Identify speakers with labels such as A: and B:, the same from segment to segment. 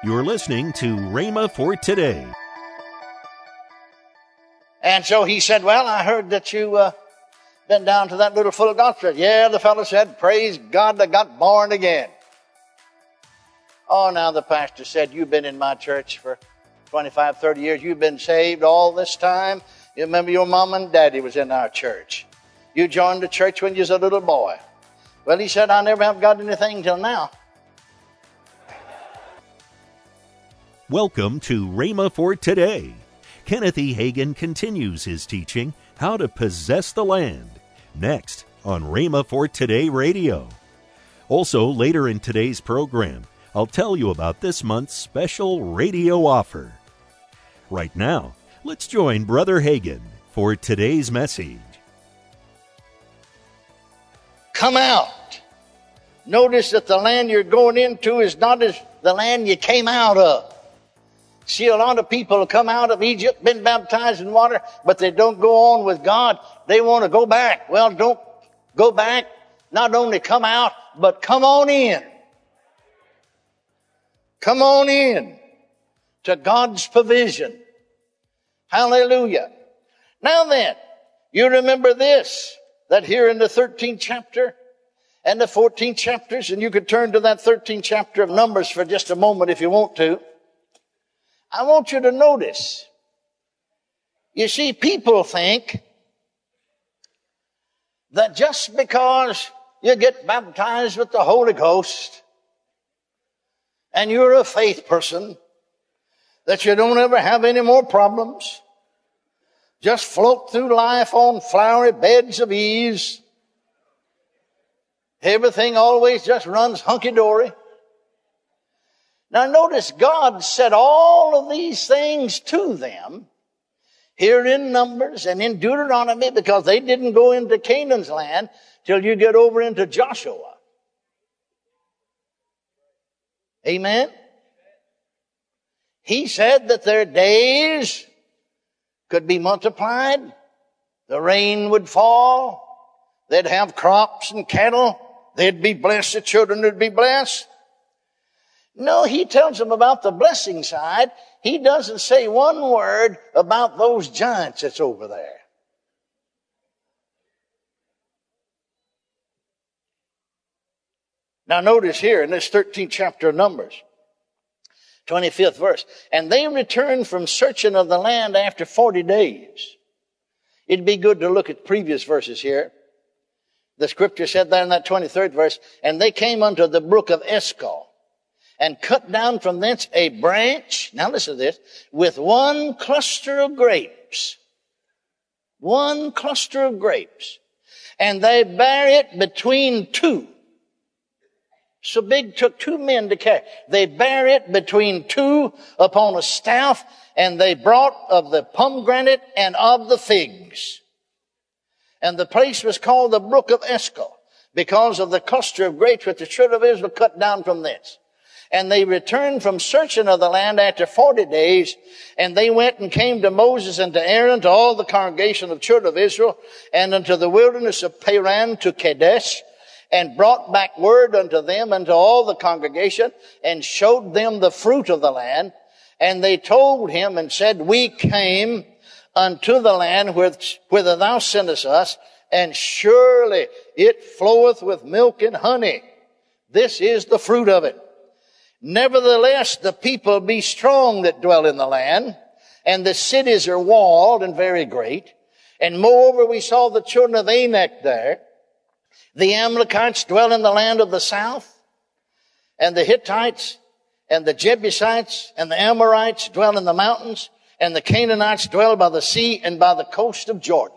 A: You're listening to Rhema for Today.
B: And so he said, well, I heard that you been down to that little Full Gospel. Yeah, the fellow said, praise God, I got born again. Oh, now the pastor said, you've been in my church for 25, 30 years. You've been saved all this time. You remember your mom and daddy was in our church. You joined the church when you was a little boy. Well, he said, I never have got anything till now.
A: Welcome to Rhema for Today. Kenneth E. Hagin continues his teaching, How to Possess the Land, next on Rhema for Today Radio. Also, later in today's program, I'll tell you about this month's special radio offer. Right now, let's join Brother Hagin for today's message.
B: Come out. Notice that the land you're going into is not as the land you came out of. See, a lot of people come out of Egypt, been baptized in water, but they don't go on with God. They want to go back. Well, don't go back. Not only come out, but come on in. Come on in to God's provision. Hallelujah. Now then, you remember this, that here in the 13th chapter and the 14th chapters, and you could turn to that 13th chapter of Numbers for just a moment if you want to. I want you to notice, you see, people think that just because you get baptized with the Holy Ghost and you're a faith person, that you don't ever have any more problems, just float through life on flowery beds of ease. Everything always just runs hunky-dory. Now notice God said all of these things to them here in Numbers and in Deuteronomy because they didn't go into Canaan's land till you get over into Joshua. Amen? He said that their days could be multiplied. The rain would fall. They'd have crops and cattle. They'd be blessed. The children would be blessed. No, he tells them about the blessing side. He doesn't say one word about those giants that's over there. Now notice here in this 13th chapter of Numbers, 25th verse, and they returned from searching of the land after 40 days. It'd be good to look at previous verses here. The scripture said there in that 23rd verse, and they came unto the brook of Eshcol, and cut down from thence a branch, now listen to this, with one cluster of grapes. One cluster of grapes. And they bare it between two. So big, took 2 men to carry. They bare it between two upon a staff, and they brought of the pomegranate and of the figs. And the place was called the brook of Eshcol, because of the cluster of grapes which the children of Israel cut down from thence. And they returned from searching of the land after 40 days. And they went and came to Moses and to Aaron, to all the congregation of children of Israel, and unto the wilderness of Paran to Kadesh, and brought back word unto them and to all the congregation, and showed them the fruit of the land. And they told him and said, we came unto the land whither thou sentest us, and surely it floweth with milk and honey. This is the fruit of it. Nevertheless, the people be strong that dwell in the land, and the cities are walled and very great. And moreover, we saw the children of Anak there. The Amalekites dwell in the land of the south, and the Hittites, and the Jebusites, and the Amorites dwell in the mountains, and the Canaanites dwell by the sea and by the coast of Jordan.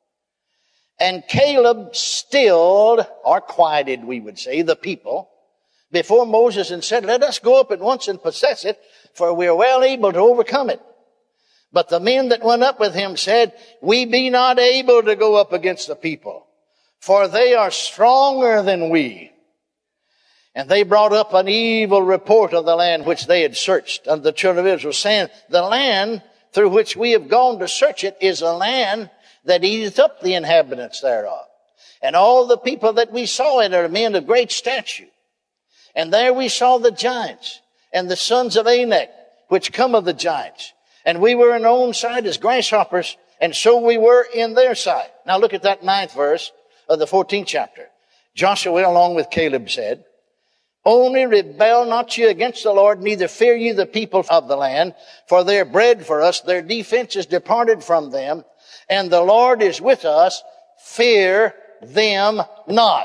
B: And Caleb stilled, or quieted, we would say, the people before Moses, and said, let us go up at once and possess it, for we are well able to overcome it. But the men that went up with him said, we be not able to go up against the people, for they are stronger than we. And they brought up an evil report of the land which they had searched unto the children of Israel, saying, the land through which we have gone to search it is a land that eateth up the inhabitants thereof. And all the people that we saw in it are men of great stature. And there we saw the giants, and the sons of Anak, which come of the giants. And we were in our own sight as grasshoppers, and so we were in their sight. Now look at that 9th verse of the 14th chapter. Joshua, along with Caleb, said, only rebel not ye against the Lord, neither fear ye the people of the land, for they are bread for us, their defense is departed from them, and the Lord is with us, fear them not.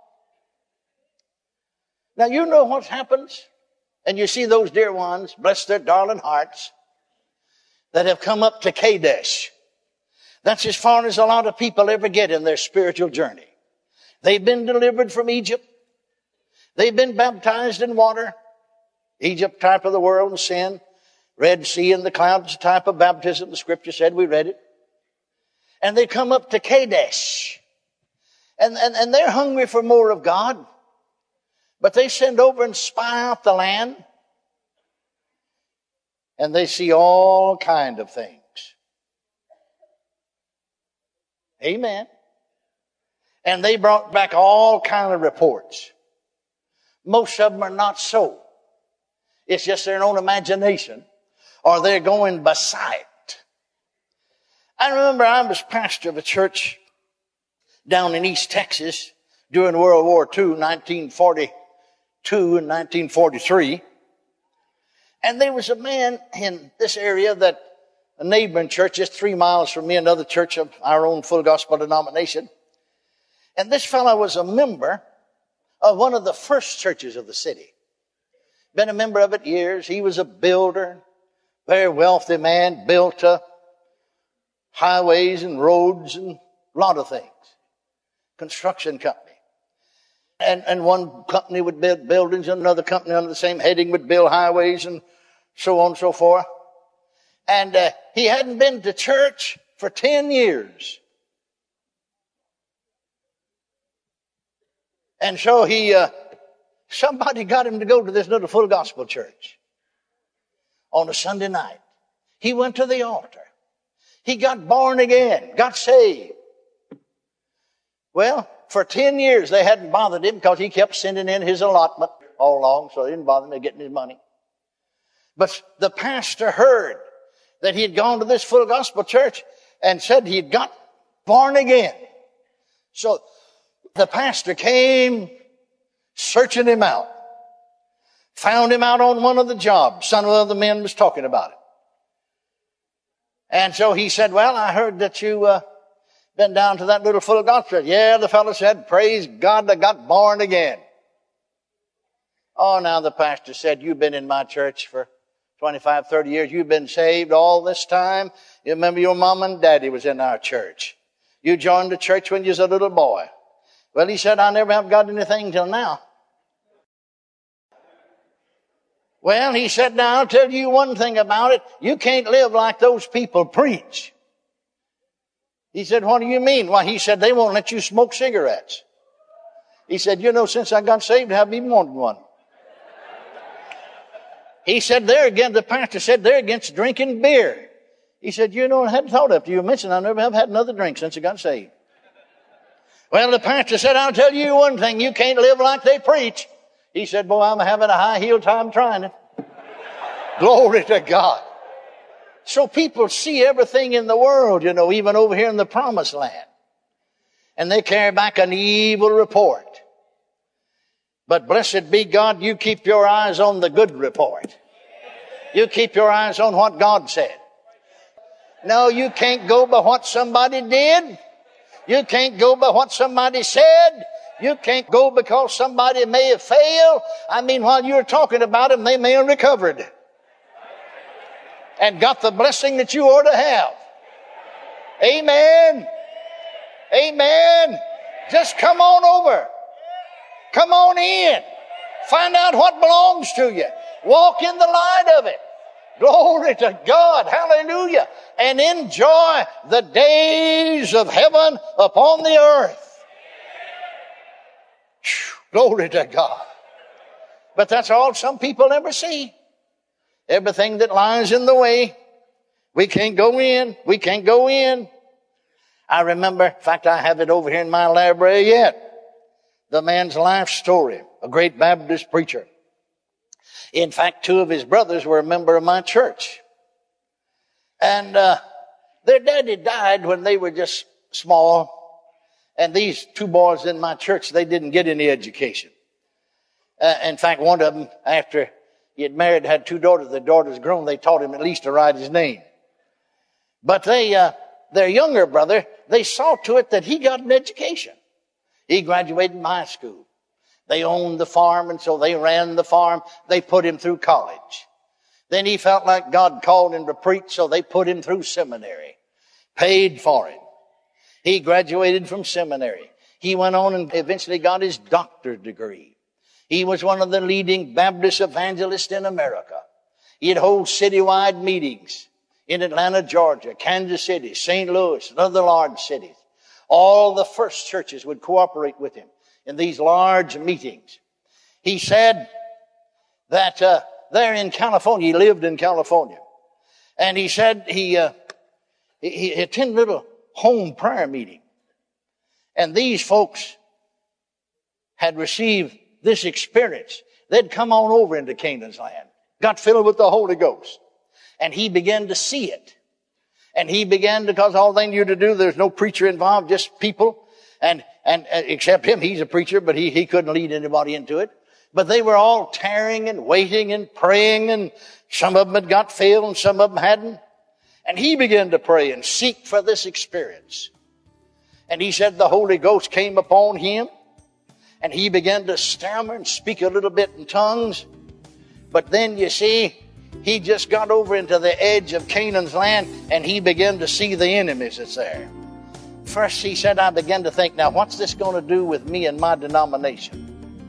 B: Now you know what happens, and you see those dear ones, bless their darling hearts, that have come up to Kadesh. That's as far as a lot of people ever get in their spiritual journey. They've been delivered from Egypt. They've been baptized in water. Egypt, type of the world and sin. Red Sea and the clouds, type of baptism. The scripture said, we read it. And they come up to Kadesh. And they're hungry for more of God. But they send over and spy out the land. And they see all kind of things. Amen. And they brought back all kind of reports. Most of them are not so. It's just their own imagination, or they're going by sight. I remember I was pastor of a church down in East Texas during World War II, 1942 and 1943. And there was a man in this area that a neighboring church, just 3 miles from me, another church of our own full gospel denomination. And this fellow was a member of one of the first churches of the city. Been a member of it years. He was a builder, very wealthy man, built highways and roads and a lot of things. Construction company. And one company would build buildings, and another company under the same heading would build highways and so on and so forth. And he hadn't been to church for 10 years. And so somebody got him to go to this little full gospel church on a Sunday night. He went to the altar. He got born again, got saved. Well, for 10 years they hadn't bothered him because he kept sending in his allotment all along, so they didn't bother him with getting his money. But the pastor heard that he had gone to this full gospel church and said he had got born again. So the pastor came searching him out. Found him out on one of the jobs. Some of the other men was talking about it. And so he said, well, I heard that you been down to that little full gospel church. Yeah, the fellow said, praise God, I got born again. Oh, now the pastor said, you've been in my church for 25, 30 years. You've been saved all this time. You remember your mom and daddy was in our church. You joined the church when you was a little boy. Well, he said, I never have got anything till now. Well, he said, now I'll tell you one thing about it. You can't live like those people preach. He said, what do you mean? Well, he said, they won't let you smoke cigarettes. He said, you know, since I got saved, I haven't even wanted one. He said, the pastor said, they're against drinking beer. He said, you know, I hadn't thought of it. You mentioned I never have had another drink since I got saved. Well, the pastor said, I'll tell you one thing, you can't live like they preach. He said, boy, I'm having a high-heel time trying it. Glory to God. So people see everything in the world, you know, even over here in the promised land. And they carry back an evil report. But blessed be God, you keep your eyes on the good report. You keep your eyes on what God said. No, you can't go by what somebody did. You can't go by what somebody said. You can't go because somebody may have failed. I mean, while you're talking about them, they may have recovered and got the blessing that you ought to have. Amen. Amen. Just come on over. Come on in. Find out what belongs to you. Walk in the light of it. Glory to God. Hallelujah. And enjoy the days of heaven upon the earth. Glory to God. But that's all some people ever see. Everything that lies in the way, we can't go in. We can't go in. I remember, in fact, I have it over here in my library yet. The man's life story, a great Baptist preacher. In fact, 2 of his brothers were a member of my church. And their daddy died when they were just small. And these 2 boys in my church, they didn't get any education. In fact, one of them, after he had married, had 2 daughters. The daughters grown, they taught him at least to write his name. But their younger brother, they saw to it that he got an education. He graduated from high school. They owned the farm, and so they ran the farm. They put him through college. Then he felt like God called him to preach, so they put him through seminary. Paid for him. He graduated from seminary. He went on and eventually got his doctorate degree. He was one of the leading Baptist evangelists in America. He'd hold citywide meetings in Atlanta, Georgia, Kansas City, St. Louis, and other large cities. All the first churches would cooperate with him in these large meetings. He said that there in California, he lived in California, and he said he attended a little home prayer meeting. And these folks had received this experience. They'd come on over into Canaan's land, got filled with the Holy Ghost, and he began to see it. And he began to, because all they knew to do, there's no preacher involved, just people. And except him, he's a preacher, but he couldn't lead anybody into it. But they were all tarrying and waiting and praying, and some of them had got filled and some of them hadn't. And he began to pray and seek for this experience. And he said the Holy Ghost came upon him, and he began to stammer and speak a little bit in tongues. But then, you see, he just got over into the edge of Canaan's land, and he began to see the enemies that's there. First, he said, I began to think, now what's this going to do with me and my denomination?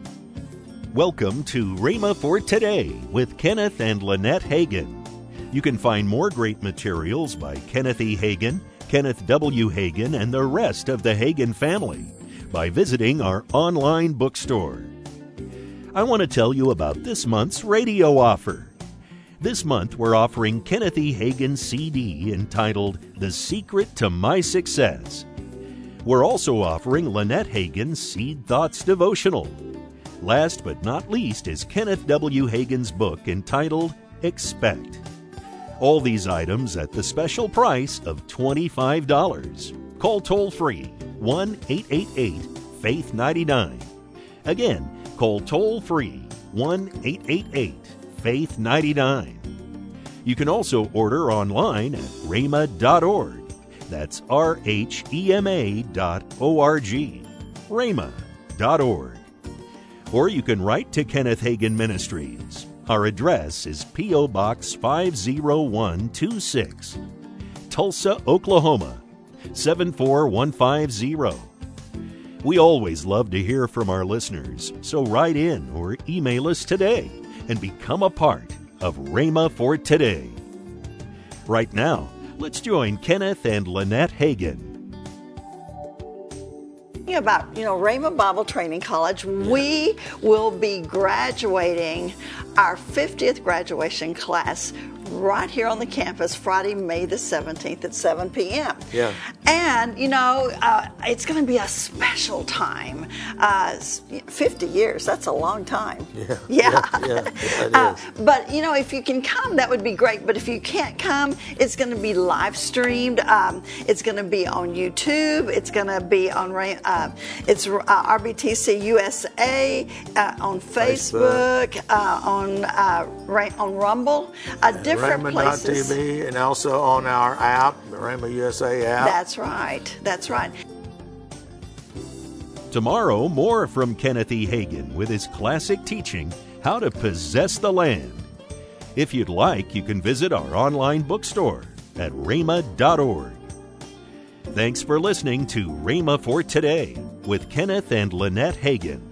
A: Welcome to Rhema for Today with Kenneth and Lynette Hagin. You can find more great materials by Kenneth E. Hagin, Kenneth W. Hagin, and the rest of the Hagin family by visiting our online bookstore. I want to tell you about this month's radio offer. This month, we're offering Kenneth E. Hagin's CD entitled The Secret to My Success. We're also offering Lynette Hagin's Seed Thoughts Devotional. Last but not least is Kenneth W. Hagin's book entitled Expect. All these items at the special price of $25. Call toll-free 1-888-FAITH-99. Again, call toll-free 1-888-FAITH-99. You can also order online at rhema.org. That's RHEMA.org. rhema.org. Or you can write to Kenneth Hagin Ministries. Our address is P.O. Box 50126, Tulsa, Oklahoma 74150. We always love to hear from our listeners, so write in or email us today and become a part of Rhema for Today. Right now, let's join Kenneth and Lynette Hagin.
C: About, Rhema Bible Training College, we will be graduating our 50th graduation class right here on the campus Friday, May the 17th at 7 p.m.
D: Yeah.
C: And, it's going to be a special time. 50 years, that's a long time.
D: Yeah, it is.
C: But, if you can come, that would be great. But if you can't come, it's going to be live streamed. It's going to be on YouTube. It's going to be on RBTC USA, on Facebook. On Rumble. Different places.
D: Rhema.tv, and also on our app, the Rhema USA app.
C: That's right.
A: Tomorrow, more from Kenneth E. Hagin with his classic teaching, How to Possess the Land. If you'd like, you can visit our online bookstore at rhema.org. Thanks for listening to Rhema for Today with Kenneth and Lynette Hagin.